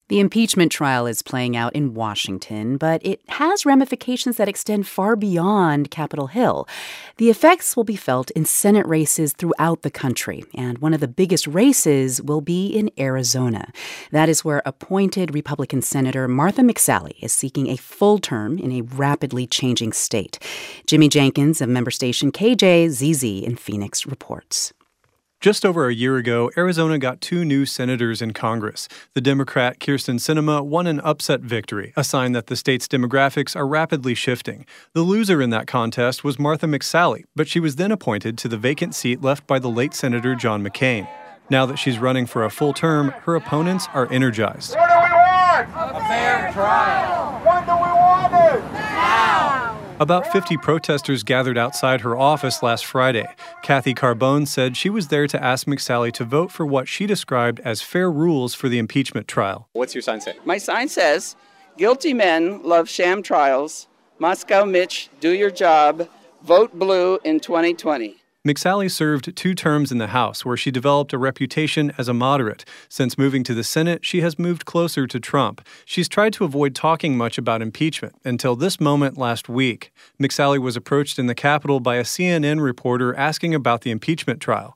The impeachment trial is playing out in Washington, but it has ramifications that extend far beyond Capitol Hill. The effects will be felt in Senate races throughout the country, and one of the biggest races will be in Arizona. That is where appointed Republican Senator Martha McSally is seeking a full term in a rapidly changing state. Jimmy Jenkins of member station KJZZ in Phoenix reports. Just over a year ago, Arizona got 2 new senators in Congress. The Democrat Kyrsten Sinema won an upset victory, a sign that the state's demographics are rapidly shifting. The loser in that contest was Martha McSally, but she was then appointed to the vacant seat left by the late Senator John McCain. Now that she's running for a full term, her opponents are energized. What do we want? A fair trial. When do we want it? Now. About 50 protesters gathered outside her office last Friday. Kathy Carbone said she was there to ask McSally to vote for what she described as fair rules for the impeachment trial. What's your sign say? My sign says, guilty men love sham trials. Moscow Mitch, do your job. Vote blue in 2020. McSally served 2 terms in the House, where she developed a reputation as a moderate. Since moving to the Senate, she has moved closer to Trump. She's tried to avoid talking much about impeachment until this moment last week. McSally was approached in the Capitol by a CNN reporter asking about the impeachment trial.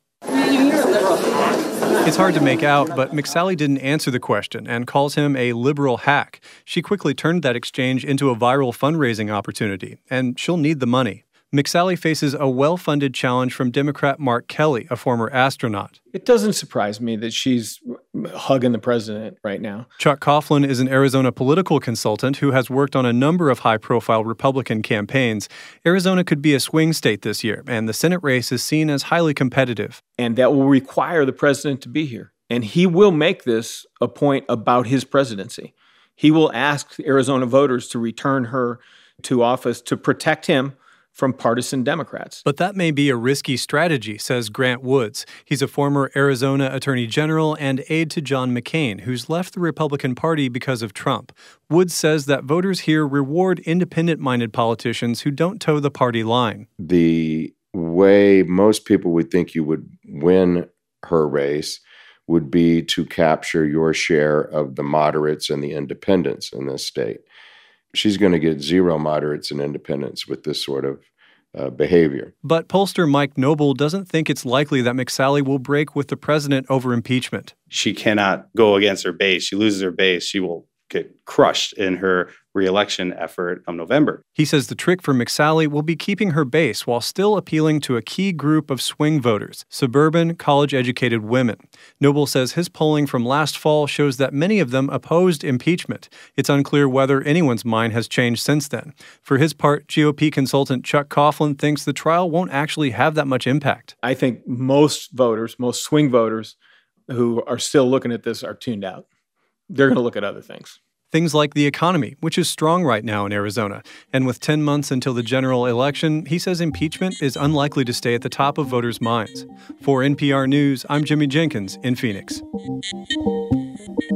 It's hard to make out, but McSally didn't answer the question and calls him a liberal hack. She quickly turned that exchange into a viral fundraising opportunity, and she'll need the money. McSally faces a well-funded challenge from Democrat Mark Kelly, a former astronaut. It doesn't surprise me that she's hugging the president right now. Chuck Coughlin is an Arizona political consultant who has worked on a number of high-profile Republican campaigns. Arizona could be a swing state this year, and the Senate race is seen as highly competitive. And that will require the president to be here. And he will make this a point about his presidency. He will ask Arizona voters to return her to office to protect him from partisan Democrats. But that may be a risky strategy, says Grant Woods. He's a former Arizona Attorney General and aide to John McCain, who's left the Republican Party because of Trump. Woods says that voters here reward independent-minded politicians who don't toe the party line. The way most people would think you would win her race would be to capture your share of the moderates and the independents in this state. She's going to get 0 moderates and independents with this sort of behavior. But pollster Mike Noble doesn't think it's likely that McSally will break with the president over impeachment. She cannot go against her base. She loses her base. She will get crushed in her re-election effort of November. He says the trick for McSally will be keeping her base while still appealing to a key group of swing voters, suburban, college-educated women. Noble says his polling from last fall shows that many of them opposed impeachment. It's unclear whether anyone's mind has changed since then. For his part, GOP consultant Chuck Coughlin thinks the trial won't actually have that much impact. I think most voters, most swing voters who are still looking at this are tuned out. They're going to look at other things. Things like the economy, which is strong right now in Arizona. And with 10 months until the general election, he says impeachment is unlikely to stay at the top of voters' minds. For NPR News, I'm Jimmy Jenkins in Phoenix.